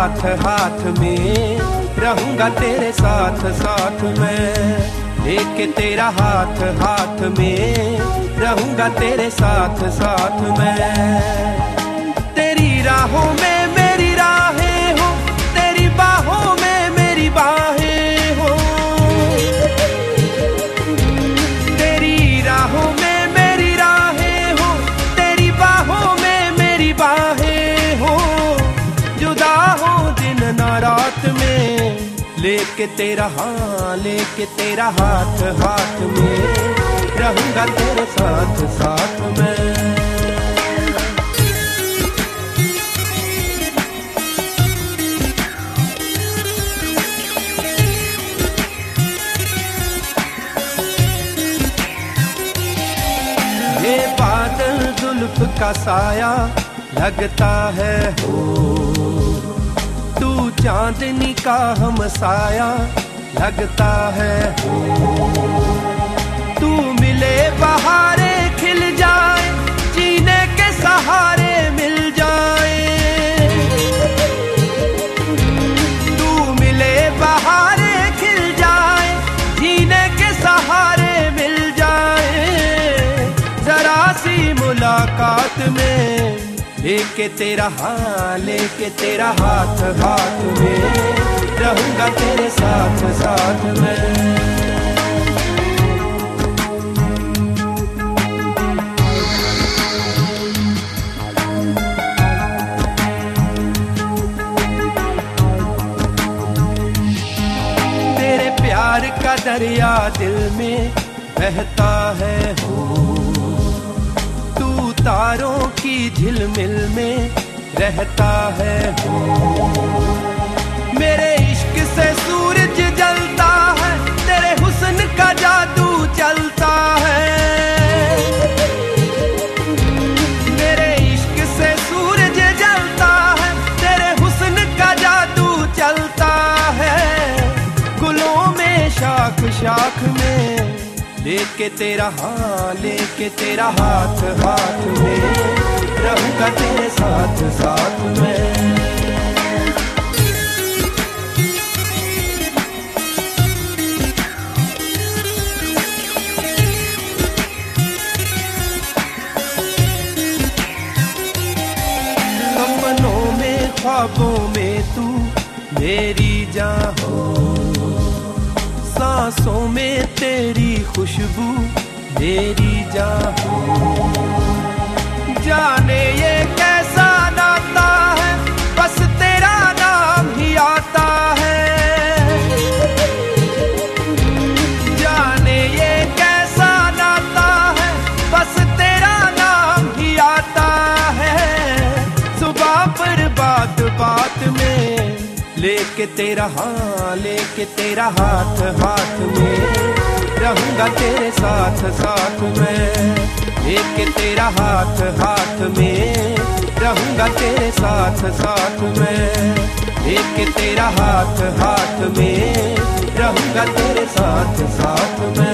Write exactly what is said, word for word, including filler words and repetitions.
हाथ हाथ में, रहूंगा तेरे साथ साथ में। लेके तेरा हाथ हाथ में, रहूंगा तेरे साथ साथ में। तेरी राहों में मेरी राहें हो, तेरी बाहों में मेरी बाहें हो। तेरी राहों में मेरी राहें हो, तेरी बाहों में मेरी बाहें हो। जुदा हो दिन ना रात में, लेके तेरा हाँ लेके तेरा हाथ हाथ में, रहूंगा तेरे साथ साथ में। ये बादल जुल्फ का साया लगता है हो, तू चांदनी का हमसाया लगता है हो। तू मिले बहारे खिल जाए, जीने के सहारे मिल जाए। तू मिले बहारे खिल जाए, जीने के सहारे मिल जाए। जरा सी मुलाकात में, लेके तेरा हाँ लेके तेरा हाथ हाथ में, रहूंगा तेरे साथ साथ में। तेरे प्यार का दरिया दिल में बहता है हो, तारों की झिलमिल में रहता है हो। मेरे इश्क से सूरज जलता है, तेरे हुस्न का जादू चलता है। मेरे इश्क से सूरज जलता है, तेरे हुस्न का जादू चलता है। गुलों में शाख शाख में, लेके तेरा हाँ लेके तेरा हाथ हाथ में, रहूंगा तेरे साथ साथ में। सपनों में ख्वाबों में तू मेरी जान हो, सांसों में तेरी खुशबू मेरी जान हो। जाने ये कैसा नाता है, बस तेरा नाम ही आता है। जाने ये कैसा नाता है, बस तेरा नाम ही आता है। सुबह पर बात बात में, लेके तेरा हाँ लेके तेरा हाथ हाथ में, रहूंगा तेरे साथ साथ में। लेके तेरा हाथ हाथ में, रहूंगा तेरे साथ साथ में। लेके तेरा हाथ हाथ में, रहूंगा तेरे साथ साथ में।